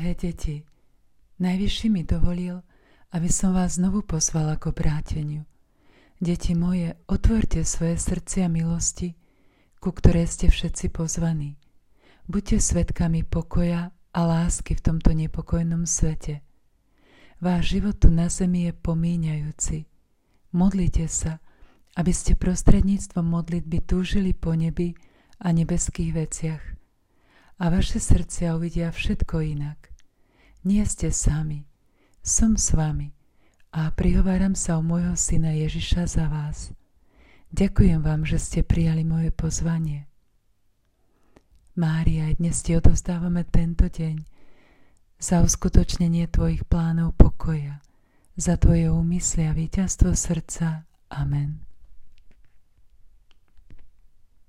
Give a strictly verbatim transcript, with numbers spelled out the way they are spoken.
Milé deti, Najvyšší mi dovolil, aby som vás znovu pozvala k obráteniu. Deti moje, otvorte svoje srdcia milosti, ku ktorej ste všetci pozvaní. Buďte svedkami pokoja a lásky v tomto nepokojnom svete. Váš život tu na zemi je pomíňajúci. Modlite sa, aby ste prostredníctvom modlitby túžili po nebi a nebeských veciach. A vaše srdcia uvidia všetko inak. Nie ste sami, som s vami a prihováram sa o môjho syna Ježiša za vás. Ďakujem vám, že ste prijali moje pozvanie. Mária, dnes ti odovzdávame tento deň za uskutočnenie tvojich plánov pokoja, za tvoje úmysly a víťazstvo srdca. Amen.